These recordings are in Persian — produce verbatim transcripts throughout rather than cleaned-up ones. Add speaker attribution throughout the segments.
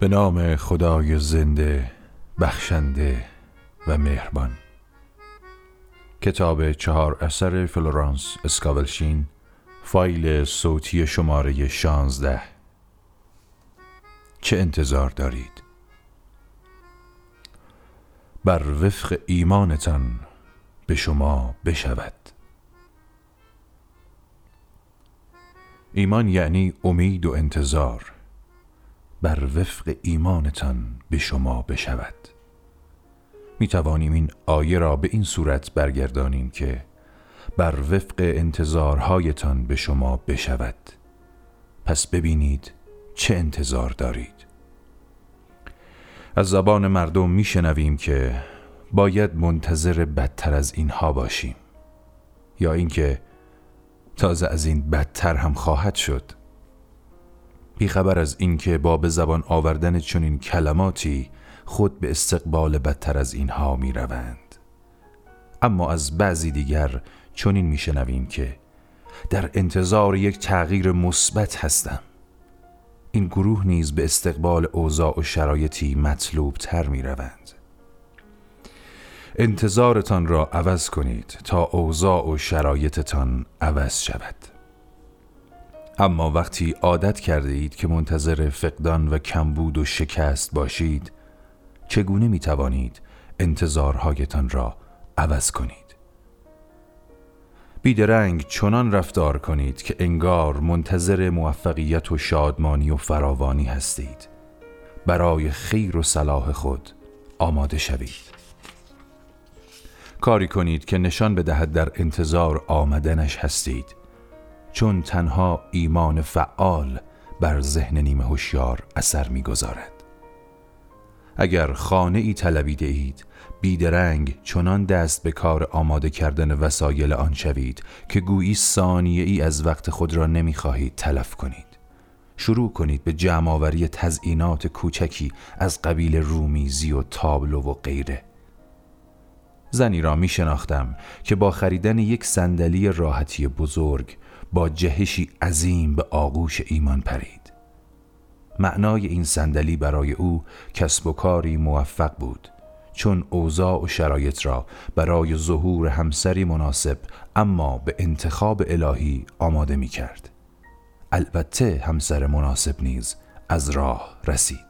Speaker 1: به نام خدای زنده، بخشنده و مهربان. کتاب چهار اثر فلورانس اسکاولشین، فایل صوتی شماره شانزده. چه انتظار دارید؟ بر وفق ایمانتان به شما بشود. ایمان یعنی امید و انتظار. بر وفق ایمانتان به شما بشود. می توانیم این آیه را به این صورت برگردانیم که بر وفق انتظارهایتان به شما بشود. پس ببینید چه انتظار دارید. از زبان مردم می شنویم که باید منتظر بدتر از اینها باشیم، یا اینکه تازه از این بدتر هم خواهد شد. بیخبر از اینکه با به زبان آوردن چنین کلماتی خود به استقبال بدتر از اینها می روند. اما از بعضی دیگر چنین می شنویم که در انتظار یک تغییر مثبت هستم. این گروه نیز به استقبال اوضاع و شرایطی مطلوب تر می روند. انتظارتان را عوض کنید تا اوضاع و شرایطتان عوض شود. اما وقتی عادت کرده اید که منتظر فقدان و کمبود و شکست باشید، چگونه می توانید انتظارهایتان را عوض کنید؟ بیدرنگ چنان رفتار کنید که انگار منتظر موفقیت و شادمانی و فراوانی هستید. برای خیر و صلاح خود آماده شوید. کاری کنید که نشان بدهد در انتظار آمدنش هستید، چون تنها ایمان فعال بر ذهن نیمه هوشیار اثر می‌گذارد. اگر خانه ای طلبیده اید، بیدرنگ چنان دست به کار آماده کردن وسایل آن شوید که گویی ثانیه ای از وقت خود را نمی‌خواهید تلف کنید. شروع کنید به جمع‌آوری تزیینات کوچکی از قبیل رومیزی و تابلو و غیره. زنی را می شناختم که با خریدن یک صندلی راحتی بزرگ با جهشی عظیم به آغوش ایمان پرید. معنای این صندلی برای او کسب و کاری موفق بود، چون اوضاع و شرایط را برای ظهور همسری مناسب اما به انتخاب الهی آماده می کرد. البته همسر مناسب نیز از راه رسید.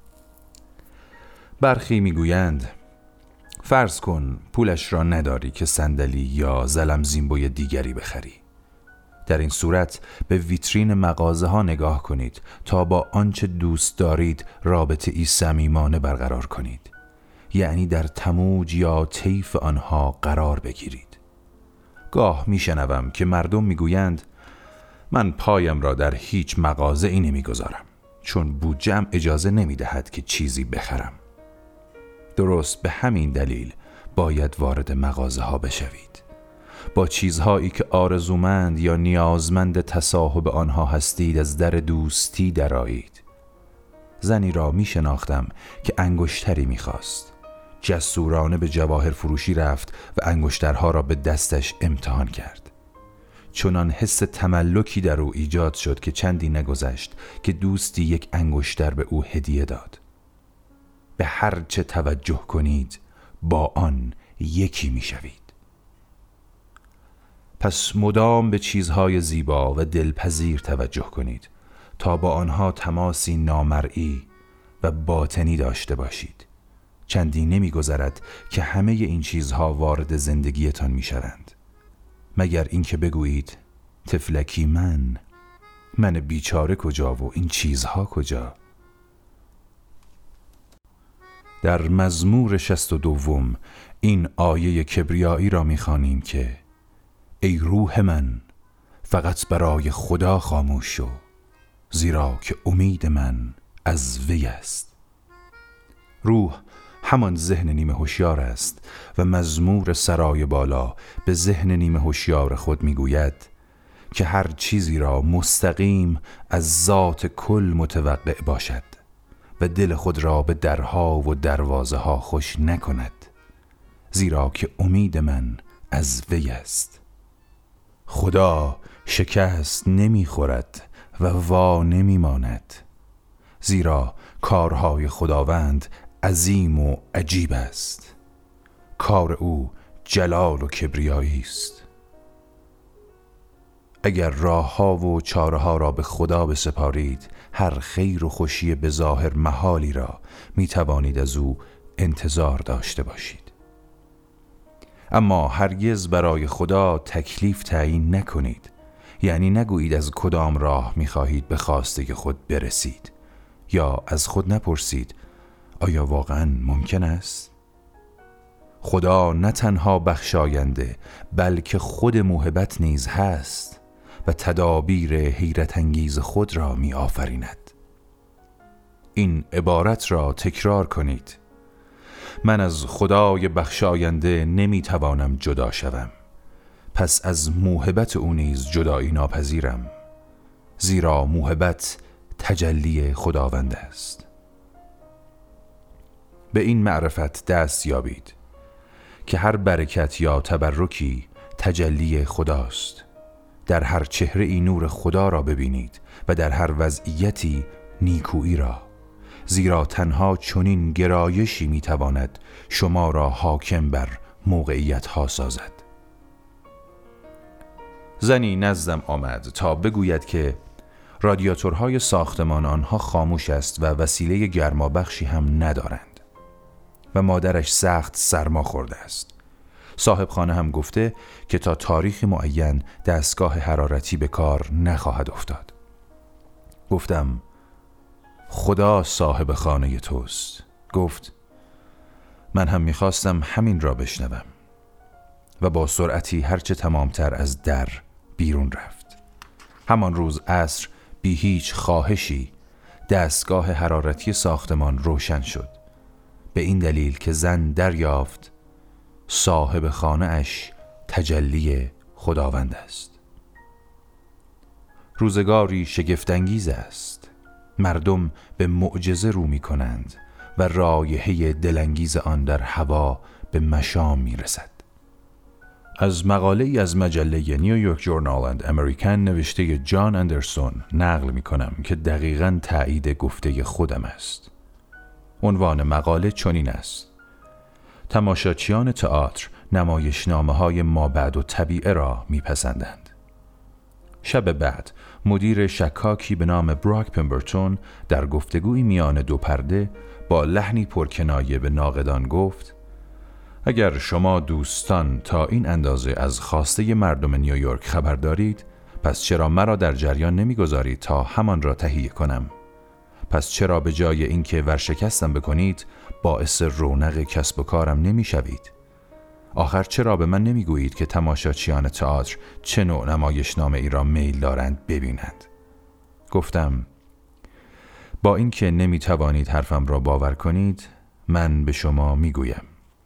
Speaker 1: برخی می گویند فرض کن پولش را نداری که صندلی یا زلم زیمبوی دیگری بخری. در این صورت به ویترین مغازه ها نگاه کنید تا با آنچه دوست دارید رابطه ای صمیمانه برقرار کنید، یعنی در تموج یا طیف آنها قرار بگیرید. گاه میشنوم که مردم میگویند من پایم را در هیچ مغازه ای نمیگذارم، چون بودجه‌ام اجازه نمیدهد که چیزی بخرم. درست به همین دلیل باید وارد مغازه ها بشوید. با چیزهایی که آرزومند یا نیازمند تصاحب آنها هستید از در دوستی درآیید. زنی را می شناختم که انگشتری می خواست. جسورانه به جواهر فروشی رفت و انگشترها را به دستش امتحان کرد. چنان حس تملکی در او ایجاد شد که چندی نگذشت که دوستی یک انگشتر به او هدیه داد. به هر چه توجه کنید با آن یکی می شوید. پس مدام به چیزهای زیبا و دلپذیر توجه کنید تا با آنها تماسی نامرئی و باطنی داشته باشید. چندی نمی گذرد که همه این چیزها وارد زندگیتان می شوند، مگر اینکه بگویید طفلکی من من بیچاره کجا و این چیزها کجا؟ در مزمور شصت و دوم این آیه کبریایی را می‌خوانیم که ای روح من فقط برای خدا خاموش شو، زیرا که امید من از وی است. روح همان ذهن نیمه هوشیار است و مزمور سرای بالا به ذهن نیمه هوشیار خود میگوید که هر چیزی را مستقیم از ذات کل متوقع باشد و دل خود را به درها و دروازه ها خوش نکند، زیرا که امید من از وی است. خدا شکست نمی خورد و وا نمی ماند، زیرا کارهای خداوند عظیم و عجیب است. کار او جلال و کبریایی است. اگر راه ها و چاره ها را به خدا بسپارید، هر خیر و خوشی به ظاهر محالی را می توانید از او انتظار داشته باشید. اما هرگز برای خدا تکلیف تعیین نکنید. یعنی نگویید از کدام راه می خواهید به خواسته خود برسید، یا از خود نپرسید آیا واقعا ممکن است؟ خدا نه تنها بخشاینده بلکه خود موهبت نیز هست و تدابیر حیرت انگیز خود را می آفریند. این عبارت را تکرار کنید: من از خدای بخشاینده نمی توانم جدا شوم، پس از موهبت او نیز جدایی ناپذیرم، زیرا موهبت تجلی خداوند است. به این معرفت دست یابید که هر برکت یا تبرکی تجلی خداست. در هر چهره ای نور خدا را ببینید و در هر وضعیتی نیکویی را، زیرا تنها چنین گرایشی میتواند شما را حاکم بر موقعیت ها سازد. زنی نزدم آمد تا بگوید که رادیاتورهای ساختمان آنها خاموش است و وسیله گرمابخشی هم ندارند و مادرش سخت سرما خورده است. صاحب خانه هم گفته که تا تاریخی معین دستگاه حرارتی به کار نخواهد افتاد. گفتم خدا صاحب خانه توست. گفت من هم میخواستم همین را بشنوم و با سرعتی هرچه تمامتر از در بیرون رفت. همان روز عصر بی هیچ خواهشی دستگاه حرارتی ساختمان روشن شد، به این دلیل که زن دریافت صاحب خانه اش تجلی خداوند است. روزگاری شگفت‌انگیز است. مردم به معجزه رو می کنند و رایحه دلانگیز آن در هوا به مشام می رسد. از مقاله‌ای از مجله نیویورک جورنال اند امریکن نوشته جان اندرسون نقل می کنم که دقیقاً تایید گفته خودم است. عنوان مقاله چنین است: تماشاچیان تئاتر نمایشنامه‌های مابعد و طبیعه را می‌پسندند. شب بعد مدیر شکاکی به نام براک پمبرتون در گفتگویی میان دو پرده با لحنی پرکنایه به ناقدان گفت: اگر شما دوستان تا این اندازه از خواسته مردم نیویورک خبر دارید، پس چرا مرا در جریان نمی‌گذارید تا همان را تهیه کنم؟ پس چرا به جای اینکه ورشکستم بکنید باعث رونق کسب و کارم نمی‌شوید؟ آخر چرا به من نمیگویید که تماشاچیان تئاتر چه نوع نمایشنامه ای را میل دارند ببینند؟ گفتم با اینکه نمیتوانید حرفم را باور کنید، من به شما میگویم.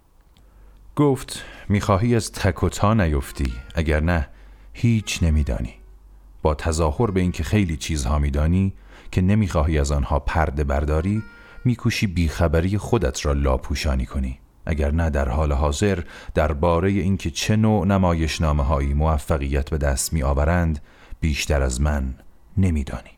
Speaker 1: گفت میخواهی از تک و تا نیفتی، اگر نه هیچ نمیدانی. با تظاهر به اینکه خیلی چیزها میدانی که نمیخواهی از آنها پرده برداری، میکوشی بیخبری خودت را لاپوشانی کنی. اگر نه در حال حاضر درباره اینکه چه نوع نمایشنامه‌هایی موفقیت به دست می آورند بیشتر از من نمیدانی.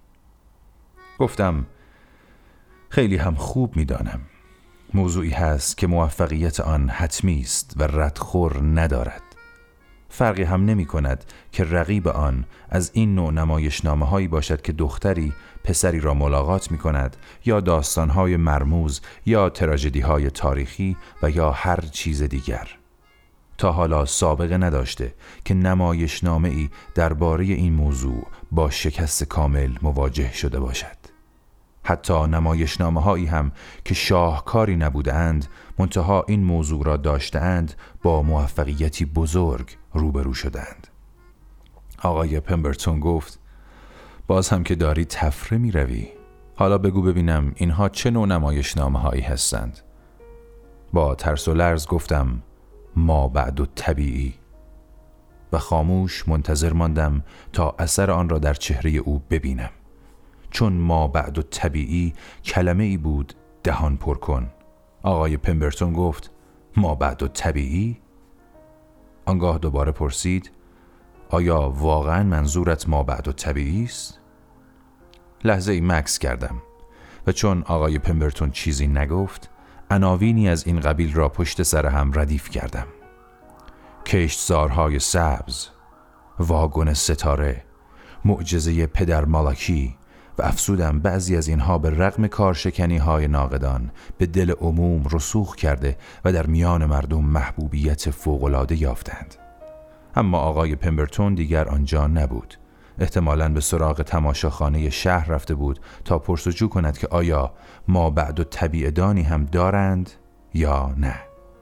Speaker 1: گفتم خیلی هم خوب میدانم. موضوعی هست که موفقیت آن حتمی است و ردخور ندارد. فرقی هم نمی کند که رقیب آن از این نوع نمایشنامه‌هایی باشد که دختری پسری را ملاقات می کند، یا داستان‌های مرموز، یا تراژدی‌های تاریخی و یا هر چیز دیگر. تا حالا سابقه نداشته که نمایشنامه‌ای درباره این موضوع با شکست کامل مواجه شده باشد. حتی نمایشنامه‌هایی هم که شاهکاری نبودند، منتها این موضوع را داشتند، با موفقیتی بزرگ روبرو شدند. آقای پمبرتون گفت باز هم که داری تفره می روی. حالا بگو ببینم اینها چه نوع نمایشنامه‌هایی هستند؟ با ترس و لرز گفتم ما بعد و طبیعی و خاموش منتظر ماندم تا اثر آن را در چهره او ببینم، چون ما بعد و طبیعی کلمه ای بود دهان پر کن. آقای پمبرتون گفت ما بعد و طبیعی؟ آنگاه دوباره پرسید آیا واقعا منظورت ما بعد و طبیعی است؟ لحظه ای مکث کردم. و چون آقای پمبرتون چیزی نگفت، عناوینی از این قبیل را پشت سر هم ردیف کردم: کشتزارهای سبز، واگن ستاره، معجزه پدر مالکی، و افسودم بعضی از اینها به رغم کارشکنی های ناقدان به دل عموم رسوخ کرده و در میان مردم محبوبیت فوق‌العاده یافتند. اما آقای پمبرتون دیگر آنجا نبود. احتمالاً به سراغ تماشاخانه شهر رفته بود تا پرسجو کند که آیا ما بعد و طبیع دانی هم دارند یا نه.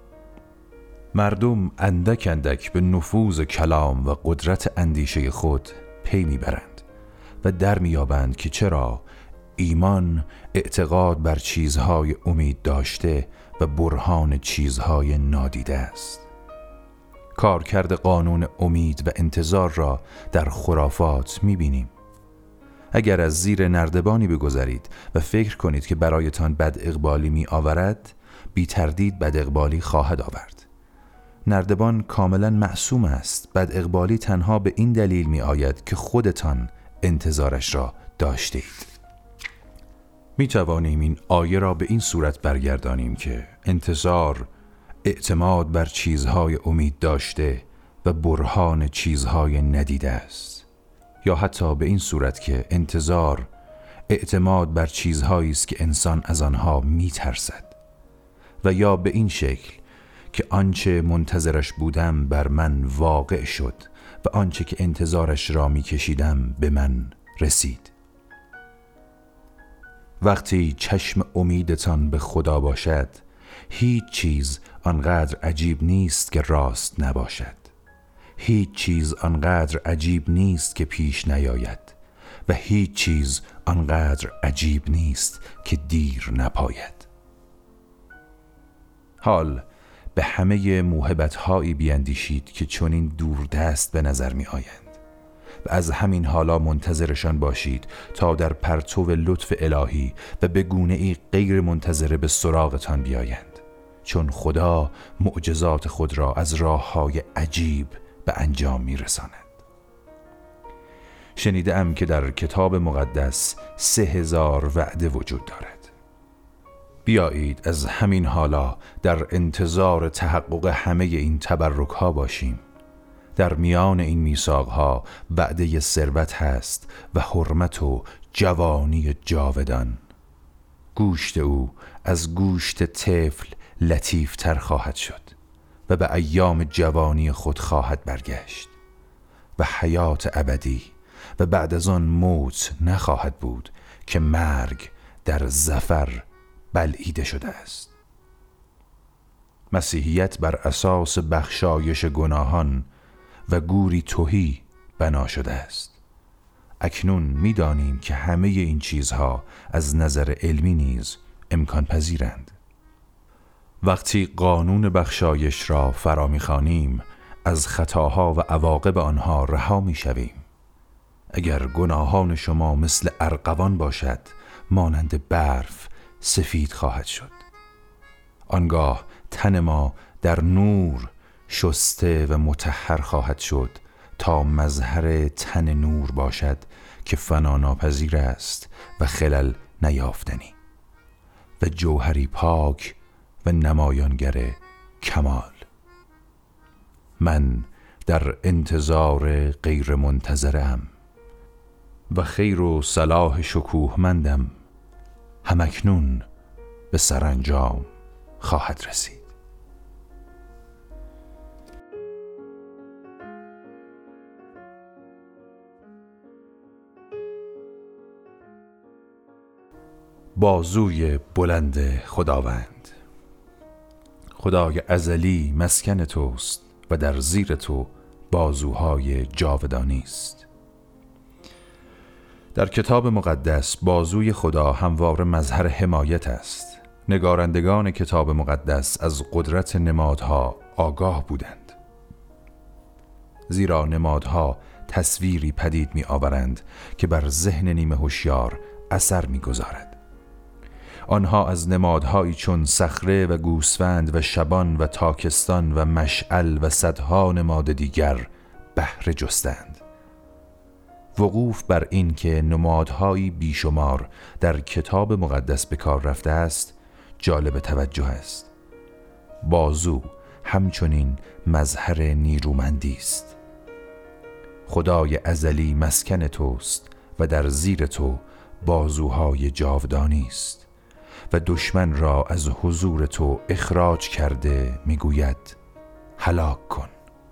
Speaker 1: مردم اندک اندک به نفوذ کلام و قدرت اندیشه خود پی میبرند و در میابند که چرا ایمان اعتقاد بر چیزهای امید داشته و برهان چیزهای نادیده است. کارکرد قانون امید و انتظار را در خرافات میبینیم. اگر از زیر نردبانی بگذرید و فکر کنید که برایتان بد اقبالی می آورد، بی تردید بد اقبالی خواهد آورد. نردبان کاملا معصوم است. بد اقبالی تنها به این دلیل می آید که خودتان انتظارش را داشته اید. می توانیم این آیه را به این صورت برگردانیم که انتظار اعتماد بر چیزهای امید داشته و برهان چیزهای ندیده است، یا حتی به این صورت که انتظار اعتماد بر چیزهایی است که انسان از آنها می ترسد، و یا به این شکل که آنچه منتظرش بودم بر من واقع شد و آنچه که انتظارش را می کشیدم به من رسید. وقتی چشم امیدتان به خدا باشد، هیچ چیز آنقدر عجیب نیست که راست نباشد. هیچ چیز آنقدر عجیب نیست که پیش نیاید و هیچ چیز آنقدر عجیب نیست که دیر نپاید. حال به همه موهبت‌هایی بیندیشید که چنین دوردست به نظر می آیند و از همین حالا منتظرشان باشید تا در پرتو لطف الهی و به گونه‌ای غیر منتظره به سراغتان بیایند، چون خدا معجزات خود را از راه‌های عجیب به انجام می‌رساند. شنیده‌ام که در کتاب مقدس سه هزار وعده وجود دارد. بیایید از همین حالا در انتظار تحقق همه این تبرک‌ها باشیم. در میان این میثاق‌ها وعده ثروت هست و حرمت و جوانی جاودان. گوشت او از گوشت طفل لطیفتر خواهد شد و به ایام جوانی خود خواهد برگشت و حیات ابدی و بعد از آن موت نخواهد بود که مرگ در ظفر بلعیده شده است. مسیحیت بر اساس بخشایش گناهان و گوری تهی بنا شده است. اکنون می‌دانیم که همه این چیزها از نظر علمی نیز امکان پذیرند. وقتی قانون بخشایش را فرا می‌خوانیم، از خطاها و عواقب آنها رها می‌شویم. اگر گناهان شما مثل ارغوان باشد، مانند برف سفید خواهد شد. آنگاه تن ما در نور شسته و مطهر خواهد شد تا مظهر تن نور باشد که فنا ناپذیر است و خلل نیافتنی و جوهری پاک و نمایانگر کمال. من در انتظار غیر منتظرم و خیر و صلاح شکوهمندم همکنون به سرانجام خواهد رسید. بازوی بلند خداوند. خدای ازلی مسکن توست و در زیر تو بازوهای جاودانی است. در کتاب مقدس بازوی خدا همواره مظهر حمایت است. نگارندگان کتاب مقدس از قدرت نمادها آگاه بودند، زیرا نمادها تصویری پدید می آورند که بر ذهن نیمه هوشیار اثر می گذارد. آنها از نمادهایی چون صخره و گوسفند و شبان و تاکستان و مشعل و صدها نماد دیگر بهره جستند وقوف بر این که نمادهایی بیشمار در کتاب مقدس به کار رفته است جالب توجه است. بازو همچنین مظهر نیرومندی است. خدای ازلی مسکن توست و در زیر تو بازوهای جاودانی است و دشمن را از حضور تو اخراج کرده میگوید هلاک کن.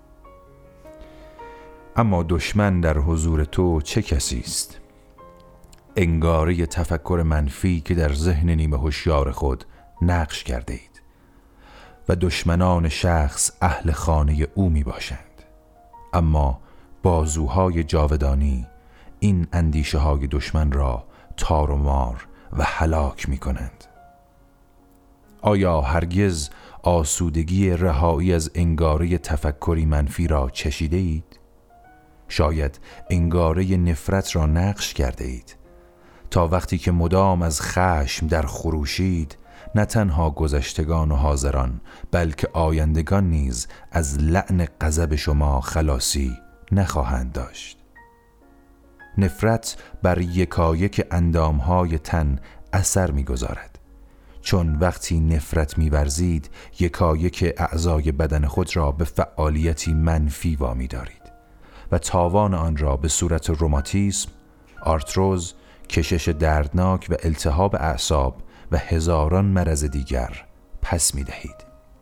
Speaker 1: اما دشمن در حضور تو چه کسی است؟ انگاره تفکر منفی که در ذهن نیمه هوشیار خود نقش کرده اید و دشمنان شخص اهل خانه او می باشند. اما بازوهای جاودانی این اندیشه های دشمن را تار و مار و هلاک می کنند. آیا هرگز آسودگی رهایی از انگاره تفکری منفی را چشیده اید؟ شاید انگاره نفرت را نقش کرده اید تا وقتی که مدام از خشم در خروشید نه تنها گذشتگان و حاضران بلکه آیندگان نیز از لعن غضب شما خلاصی نخواهند داشت. نفرت بر یکایک اندامهای تن اثر می‌گذارد، چون وقتی نفرت می‌ورزید یکایک اعضای بدن خود را به فعالیتی منفی وامی دارید و تاوان آن را به صورت روماتیسم، آرتروز، کشش دردناک و التهاب اعصاب و هزاران مرض دیگر پس می دهید.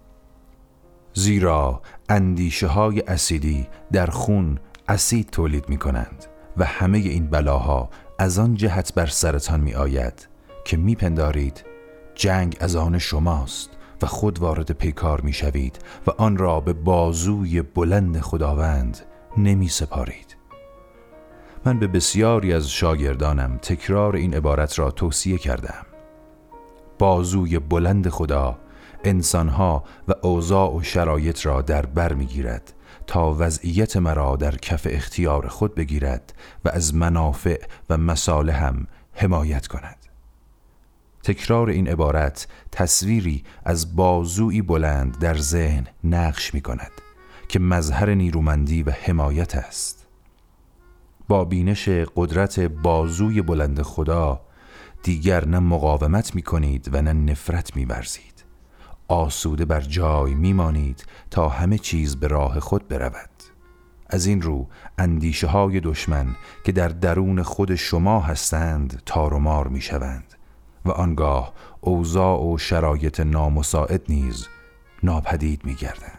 Speaker 1: زیرا اندیشه های اسیدی در خون اسید تولید می کنند و همه این بلاها از آن جهت بر سرتان می آید که می پندارید جنگ از آن شماست و خود وارد پیکار می شوید و آن را به بازوی بلند خداوند نمی سپارید. من به بسیاری از شاگردانم تکرار این عبارت را توصیه کردم. بازوی بلند خدا انسانها و اوضاع و شرایط را در بر می گیرد تا وضعیت مرا در کف اختیار خود بگیرد و از منافع و مصالحم حمایت کند. تکرار این عبارت تصویری از بازوی بلند در ذهن نقش می کند که مظهر نیرومندی و حمایت است. با بینش قدرت بازوی بلند خدا دیگر نه مقاومت می کنید و نه نفرت می ورزید. آسوده بر جای می مانید تا همه چیز به راه خود برود. از این رو اندیشه های دشمن که در درون خود شما هستند تار و مار می شوند و آنگاه اوضاع و شرایط نامساعد نیز ناپدید می گردند.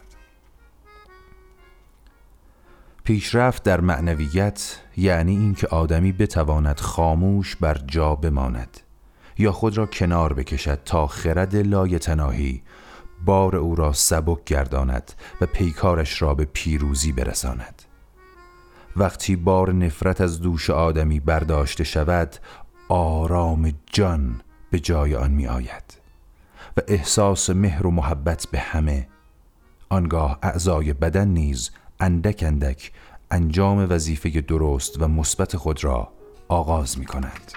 Speaker 1: پیشرفت در معنویت یعنی اینکه آدمی بتواند خاموش بر جا بماند یا خود را کنار بکشد تا خرد لایتناهی بار او را سبک گرداند و پیکارش را به پیروزی برساند. وقتی بار نفرت از دوش آدمی برداشته شود، آرام جان به جای آن می آید و احساس مهر و محبت به همه. آنگاه اعضای بدن نیز اندک اندک انجام وظیفه درست و مثبت خود را آغاز می کنند.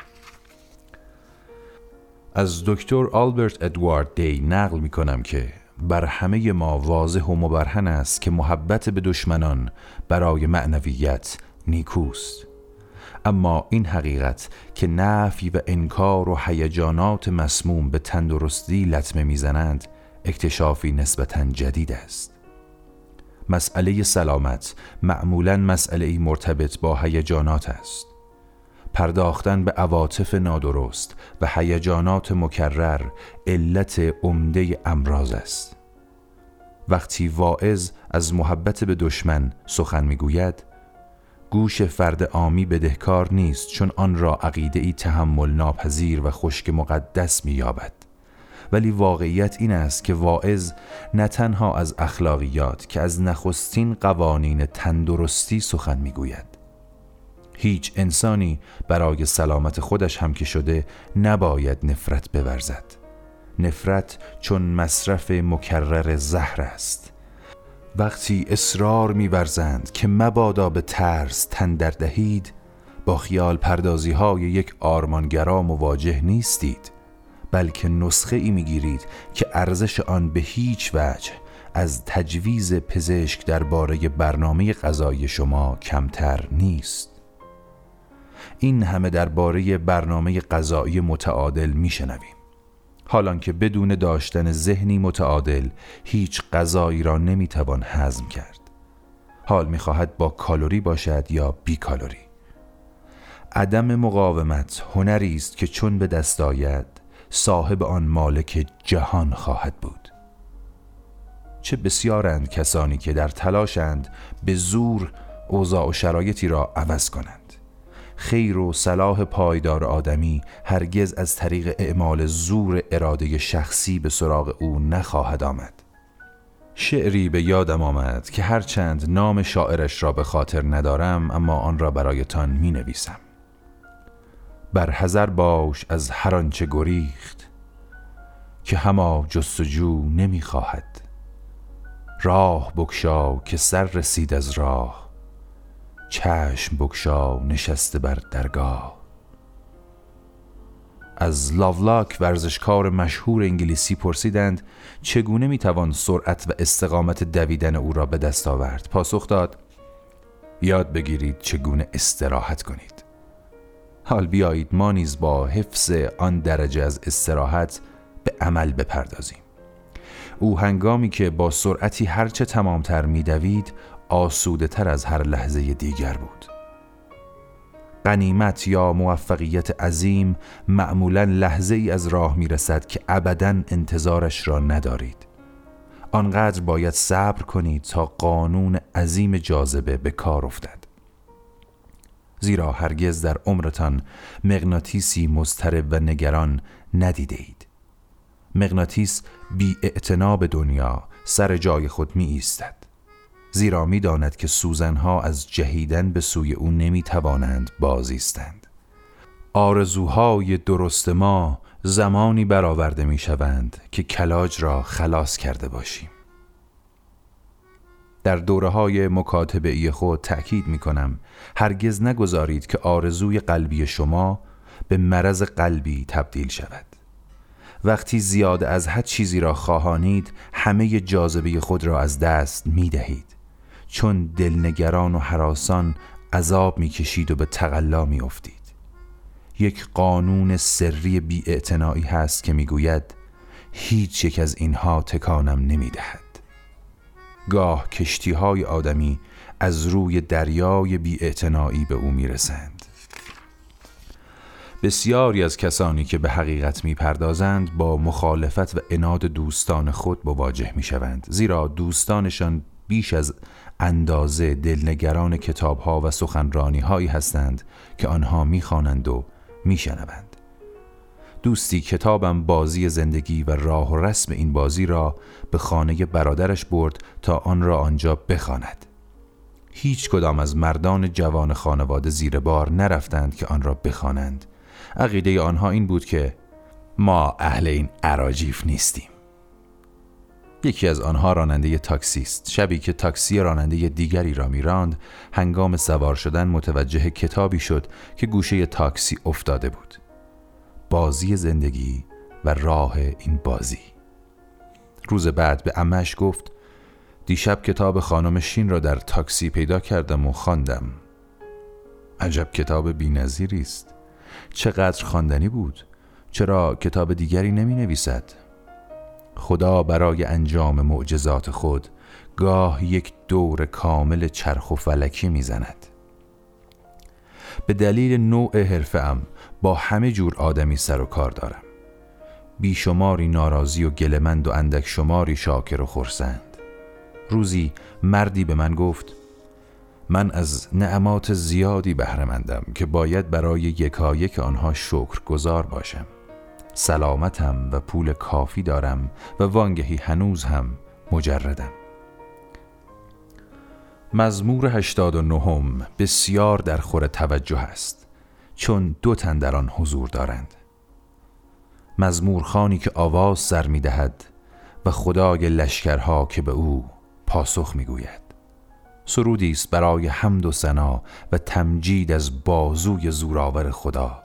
Speaker 1: از دکتر آلبرت ادوارد دی نقل می کنم که بر همه ما واضح و مبرهن است که محبت به دشمنان برای معنویت نیکوست. اما این حقیقت که نفی و انکار و هیجانات مسموم به تندرستی لطمه میزنند اکتشافی نسبتاً جدید است. مسئله سلامت معمولاً مسئله مرتبط با هیجانات است. پرداختن به عواطف نادرست و هیجانات مکرر علت عمده امراض است. وقتی واعظ از محبت به دشمن سخن میگوید، گوش فرد عامی بدهکار نیست، چون آن را عقیده‌ای تحمل ناپذیر و خشک مقدس می‌یابد. ولی واقعیت این است که واعظ نه تنها از اخلاقیات که از نخستین قوانین تندرستی سخن میگوید. هیچ انسانی برای سلامت خودش هم که شده نباید نفرت بورزد. نفرت چون مصرف مکرر زهر است. وقتی اصرار می‌ورزند که مبادا به ترس تن در دهید، با خیال پردازی های یک آرمانگرا مواجه نیستید، بلکه نسخه ای می‌گیرید که ارزش آن به هیچ وجه از تجویز پزشک درباره برنامه غذایی شما کمتر نیست. این همه درباره برنامه غذایی متعادل میشنویم، حالان که بدون داشتن ذهنی متعادل هیچ غذایی را نمیتوان هضم کرد. حال میخواهد با کالری باشد یا بی کالری. عدم مقاومت هنری است که چون به دست آید صاحب آن مالک جهان خواهد بود. چه بسیارند کسانی که در تلاشند به زور اوضاع و شرایطی را عوض کنند. خیر و صلاح پایدار آدمی هرگز از طریق اعمال زور اراده شخصی به سراغ او نخواهد آمد. شعری به یادم آمد که هرچند نام شاعرش را به خاطر ندارم اما آن را برایتان می نویسم. بر حذر باش از هر آنچه گریخت، که هما جستجو نمی خواهد. راه بگشا که سر رسید از راه، چشم بگشا نشسته بر درگاه. از لاولاک ورزشکار مشهور انگلیسی پرسیدند چگونه میتوان سرعت و استقامت دویدن او را به دست آورد. پاسخ داد: یاد بگیرید چگونه استراحت کنید. حال بیایید ما نیز با حفظ آن درجه از استراحت به عمل بپردازیم. او هنگامی که با سرعتی هرچه تمامتر میدوید آسوده تر از هر لحظه دیگر بود. غنیمت یا موفقیت عظیم معمولاً لحظه ای از راه میرسد که ابداً انتظارش را ندارید. آنقدر باید صبر کنید تا قانون عظیم جاذبه به کار افتد. زیرا هرگز در عمرتان مغناطیسی مضطرب و نگران ندیده اید. مغناطیس بی اعتنا به دنیا سر جای خود می ایستد، زیرا می داند که سوزنها از جهیدن به سوی او نمی توانند باز ایستند. آرزوهای درست ما زمانی برآورده می شوند که کلاج را خلاص کرده باشیم. در دوره‌های مکاتبه‌ای خود تأکید می کنم هرگز نگذارید که آرزوی قلبی شما به مرض قلبی تبدیل شود. وقتی زیاده از حد چیزی را خواهانید همه جاذبه خود را از دست می دهید، چون دلنگران و هراسان عذاب می کشید و به تقلا می افتید. یک قانون سری بی اعتنایی هست که می گوید هیچ یک از اینها تکانم نمی دهد. گاه کشتی های آدمی از روی دریای بی اعتنایی به او می رسند. بسیاری از کسانی که به حقیقت می پردازند با مخالفت و عناد دوستان خود مواجه می شوند، زیرا دوستانشان بیش از اندازه دلنگران کتاب ها و سخنرانی هایی هستند که آنها می خوانند و می شنوند. دوستی کتابم بازی زندگی و راه و رسم این بازی را به خانه برادرش برد تا آن را آنجا بخواند. هیچ کدام از مردان جوان خانواده زیر بار نرفتند که آن را بخوانند. عقیده آنها این بود که ما اهل این اراجیف نیستیم. یکی از آنها راننده تاکسی است. شبی که تاکسی راننده دیگری را می‌راند، هنگام سوار شدن متوجه کتابی شد که گوشه تاکسی افتاده بود. بازی زندگی و راه این بازی. روز بعد به عمه‌اش گفت دیشب کتاب خانم شین را در تاکسی پیدا کردم و خواندم. عجب کتاب بی‌نظیری است. چقدر خواندنی بود. چرا کتاب دیگری نمی نویسد؟ خدا برای انجام معجزات خود گاه یک دور کامل چرخ و فلکی می زند. به دلیل نوع حرفه‌ام با همه جور آدمی سر و کار دارم. بیشماری ناراضی و گله‌مند و اندک شماری شاکر و خرسند. روزی مردی به من گفت من از نعمات زیادی بهره مندم که باید برای یکایک آنها شکرگزار باشم. سلامتم و پول کافی دارم و وانگهی هنوز هم مجردم. مزمور هشتاد و نهم بسیار در خور توجه است، چون دو تن در آن حضور دارند. مزمور خوانی که آواز سر می دهد و خدای لشکرها که به او پاسخ می گوید. سرودی است برای حمد و ثنا و تمجید از بازوی زورآور خدا.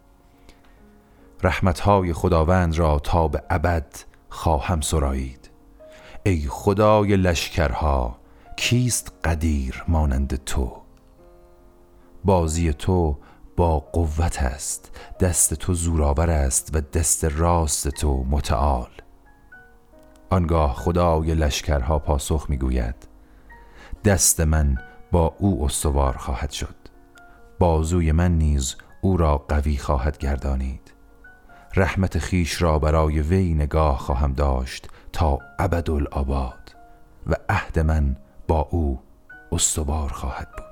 Speaker 1: رحمتهای خداوند را تا به ابد خواهم سرایید. ای خدای لشکرها، کیست قدیر مانند تو؟ بازی تو با قوت است، دست تو زورآور است و دست راست تو متعال. آنگاه خدای لشکرها پاسخ میگوید دست من با او استوار خواهد شد، بازوی من نیز او را قوی خواهد گردانید. رحمت خیش را برای وی نگاه خواهم داشت تا ابدالآباد و عهد من با او استوار خواهد بود.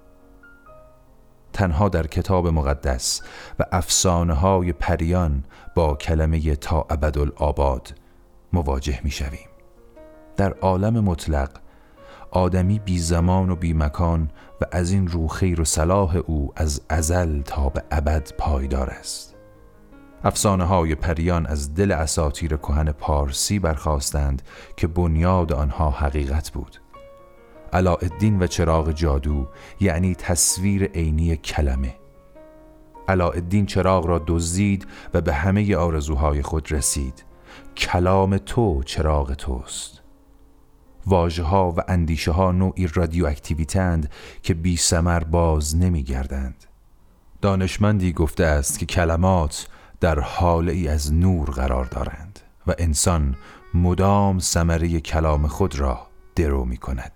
Speaker 1: تنها در کتاب مقدس و افسانه های پریان با کلمه تا ابدالآباد مواجه می شویم. در عالم مطلق آدمی بی زمان و بی مکان و از این رو خیر و صلاح او از ازل تا به ابد پایدار است. افسانه های پریان از دل اساطیر کهن پارسی برخاستند که بنیاد آنها حقیقت بود. علاءالدین و چراغ جادو یعنی تصویر عینی کلمه. علاءالدین چراغ را دزدید و به همه آرزوهای خود رسید. کلام تو چراغ توست. واژه ها و اندیشه ها نوعی رادیواکتیویتند که بی ثمر باز نمی گردند. دانشمندی گفته است که کلمات در حاله ای از نور قرار دارند و انسان مدام ثمره کلام خود را درو می کند.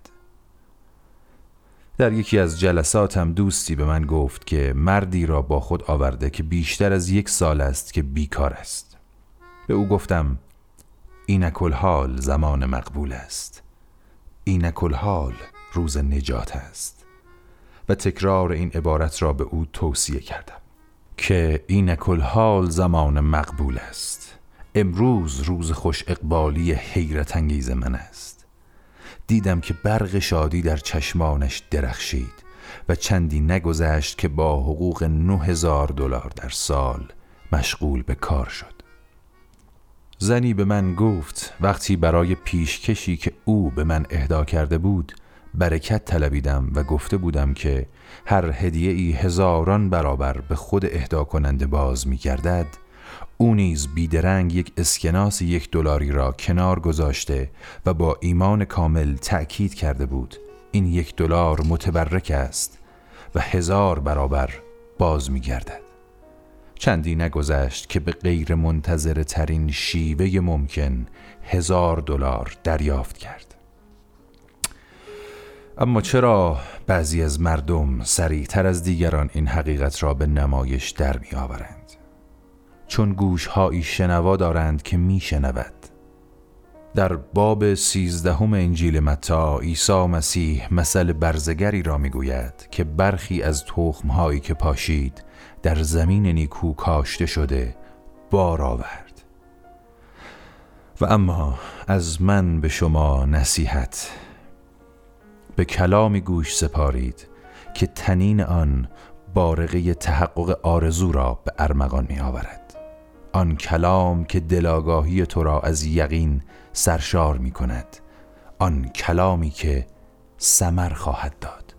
Speaker 1: در یکی از جلساتم دوستی به من گفت که مردی را با خود آورده که بیشتر از یک سال است که بیکار است. به او گفتم اینک الحال زمان مقبول است، اینک الحال روز نجات است و تکرار این عبارت را به او توصیه کردم که اینک الحال زمان مقبول است. امروز روز خوش اقبالی حیرت انگیز من است. دیدم که برق شادی در چشمانش درخشید و چندی نگذشت که با حقوق نه هزار دلار در سال مشغول به کار شد. زنی به من گفت وقتی برای پیشکشی که او به من اهدا کرده بود برکت طلبیدم و گفته بودم که هر هدیه ای هزاران برابر به خود اهدا کننده باز می گردد، او نیز بیدرنگ یک اسکناس یک دلاری را کنار گذاشته و با ایمان کامل تأکید کرده بود این یک دلار متبرک است و هزار برابر باز می گردد. چندی نگذشت که به غیر منتظره ترین شیوه ممکن هزار دلار دریافت کرد. اما چرا بعضی از مردم سریعتر از دیگران این حقیقت را به نمایش در می آورند؟ چون گوش‌هایی شنوا دارند که می شنود. در باب سیزدهم انجیل متی عیسی مسیح مثل برزگری را می گوید که برخی از تخم‌هایی که پاشید در زمین نیکو کاشته شده بار آورد. و اما از من به شما نصیحت، به کلامی گوش سپارید که طنین آن بارقه تحقق آرزو را به ارمغان می آورد. آن کلام که دلاگاهی تو را از یقین سرشار می کند، آن کلامی که ثمر خواهد داد.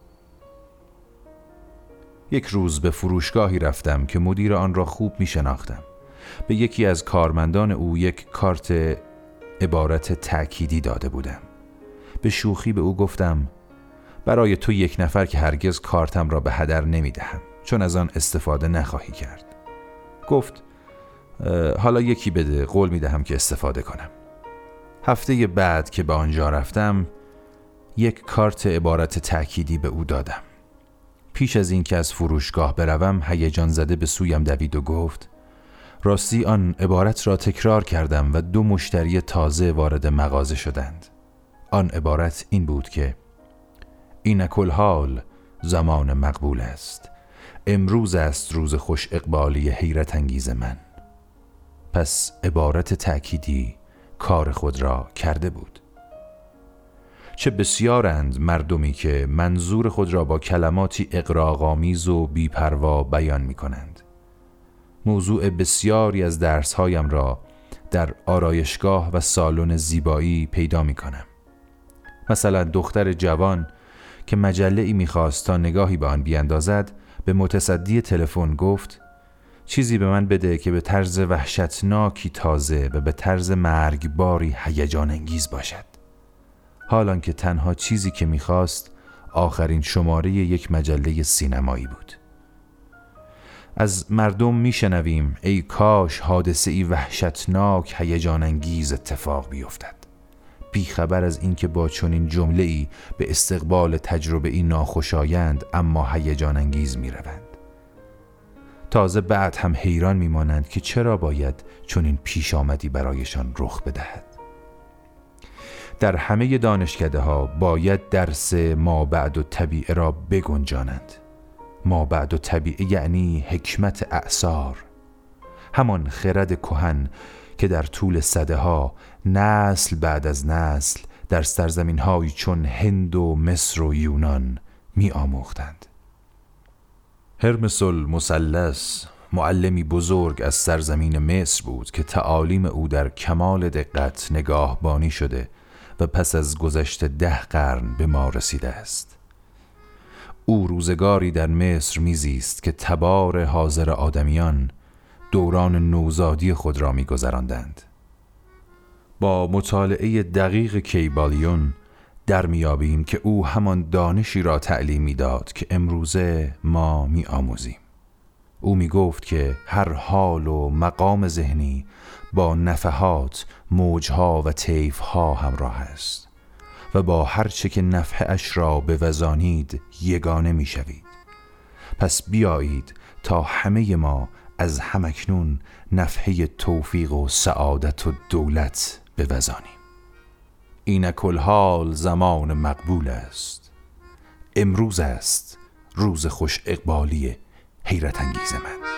Speaker 1: یک روز به فروشگاهی رفتم که مدیر آن را خوب می شناختم. به یکی از کارمندان او یک کارت عبارت تأکیدی داده بودم. به شوخی به او گفتم برای تو یک نفر که هرگز کارتم را به هدر نمی دهم، چون از آن استفاده نخواهی کرد. گفت حالا یکی بده، قول می دهم که استفاده کنم. هفته بعد که به آنجا رفتم یک کارت عبارت تأکیدی به او دادم. پیش از این که از فروشگاه بروم هیجان زده به سویم دوید و گفت راستی آن عبارت را تکرار کردم و دو مشتری تازه وارد مغازه شدند. آن عبارت این بود که اینک الحال زمان مقبول است، امروز است روز خوش اقبالی حیرت انگیز من. پس عبارت تأکیدی کار خود را کرده بود. چه بسیارند مردمی که منظور خود را با کلماتی اغراق‌آمیز و بی‌پروا بیان می کنند. موضوع بسیاری از درس‌هایم را در آرایشگاه و سالن زیبایی پیدا می کنم. مثلا دختر جوان که مجله‌ای می‌خواست تا نگاهی به آن بیاندازد به متصدی تلفن گفت چیزی به من بده که به طرز وحشتناکی تازه و به طرز مرگباری هیجان انگیز باشد. حالان که تنها چیزی که می‌خواست آخرین شماره یک مجله سینمایی بود. از مردم میشنویم ای کاش حادثه‌ای وحشتناک هیجان انگیز اتفاق بیفتد، بیخبر از اینکه با چنین جمله‌ای به استقبال تجربه‌ای ناخوشایند اما هیجان انگیز میروند. تازه بعد هم حیران میمانند که چرا باید چنین پیش آمدی برایشان رخ بدهد. در همه دانشکده ها باید درس ما بعد و طبیعه را بگنجانند. ما بعد و طبیعه یعنی حکمت اعصار، همان خرد کهن که در طول صده ها نسل بعد از نسل در سرزمین هایی چون هند و مصر و یونان می آموختند. هرمس المثلث معلمی بزرگ از سرزمین مصر بود که تعالیم او در کمال دقت نگاهبانی شده و پس از گذشت ده قرن به ما رسیده است. او روزگاری در مصر میزیست که تبار حاضر آدمیان دوران نوزادی خود را می‌گذراندند. با مطالعه دقیق کیبالیون در میابیم که او همان دانشی را تعلیم میداد که امروزه ما میآموزیم. او میگفت که هر حال و مقام ذهنی با نفحات، موجها و طیفها همراه است و با هر چه که نفحش را بوزانید یگانه میشوید. پس بیایید تا همه ما از همکنون نفحه توفیق و سعادت و دولت بوزانیم. اینک الحال زمان مقبول است. امروز است روز خوش اقبالی حیرت انگیز من.